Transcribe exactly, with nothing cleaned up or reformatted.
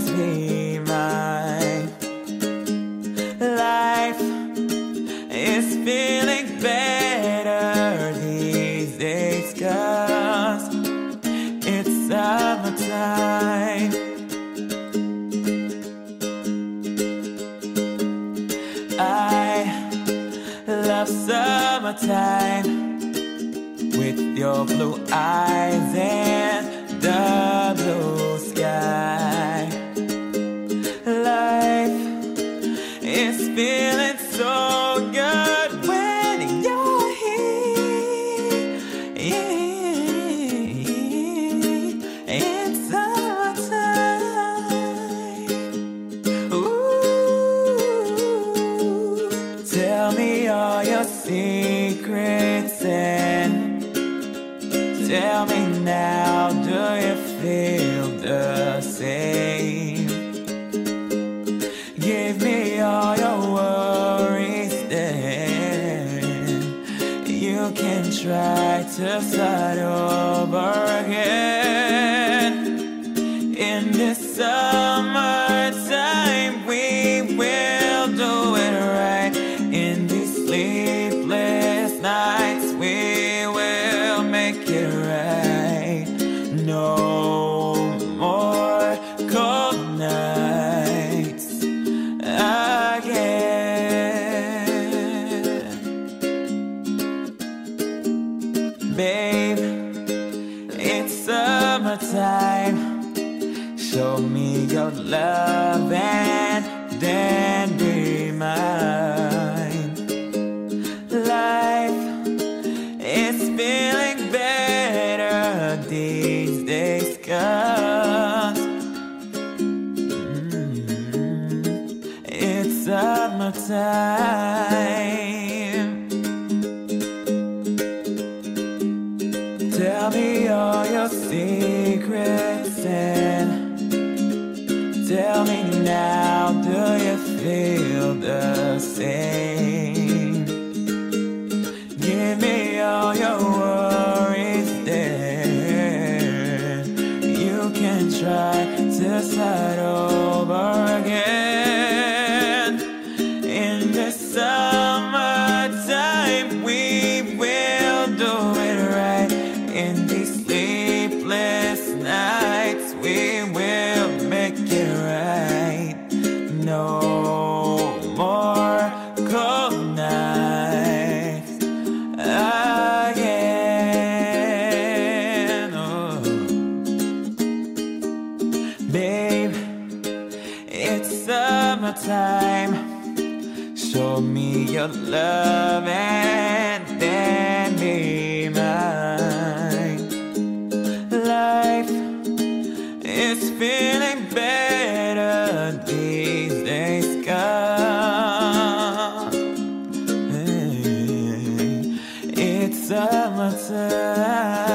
be mine. Life is feeling better these days, 'cause it's summertime. I love summertime, with your blue eyes and the blue sky. Life is feeling so good when you're here. It's summertime. Ooh, tell me all your secrets and tell me now, do you feel the same? Give me all your worries, then you can try to start over again. In this summertime, we will do it right. In these sleepless nights, we will make it right. No more cold nights again. Babe, it's summertime. Show me your love and then be mine. Life is feeling better these days, 'cause mm, it's summertime. Tell me all your secrets and tell me now, do you feel the same? Give me all your worries, then you can try to start over again. In the summertime, we will do it right. In these sleepless nights, we will make it right. No more cold nights again. Oh. Babe, it's summertime. Show me your love and then be mine. Life is feeling better these days, 'cause hey, it's summertime.